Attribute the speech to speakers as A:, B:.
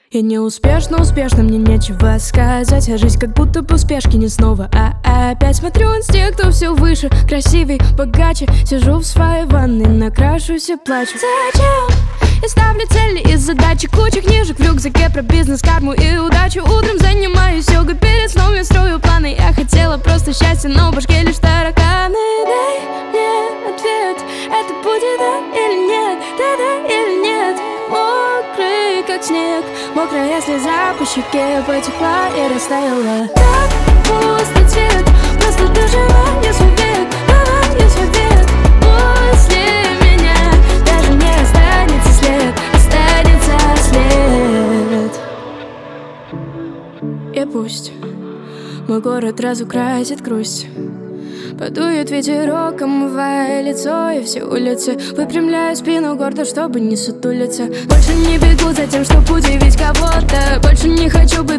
A: Я не успешно, мне нечего сказать. А жизнь как будто бы успешки не снова, опять смотрю инстинктом все выше, красивей, богаче. Сижу в своей ванной, накрашусь и плачу. Зачем? Я ставлю цели и задачи, куча книжек в рюкзаке про бизнес, карму и удачу. Утром занимаюсь йогой, перед сном я строю планы. Я хотела просто счастья, но в башке лишь тараканы. Дай мне ответ, это будет да или нет, да или нет. Мокрый как снег, мокрая слеза по щеке потекла и растаяла. Так пусто цвет, просто доживаю свой век, давай свой век. После меня даже не останется след, останется след. И пусть мой город разукрасит грусть, подует ветерок, омывая лицо и все улицы. Выпрямляю спину гордо, чтобы не сутулиться. Больше не бегу за тем, чтобы удивить кого-то. Больше не хочу быть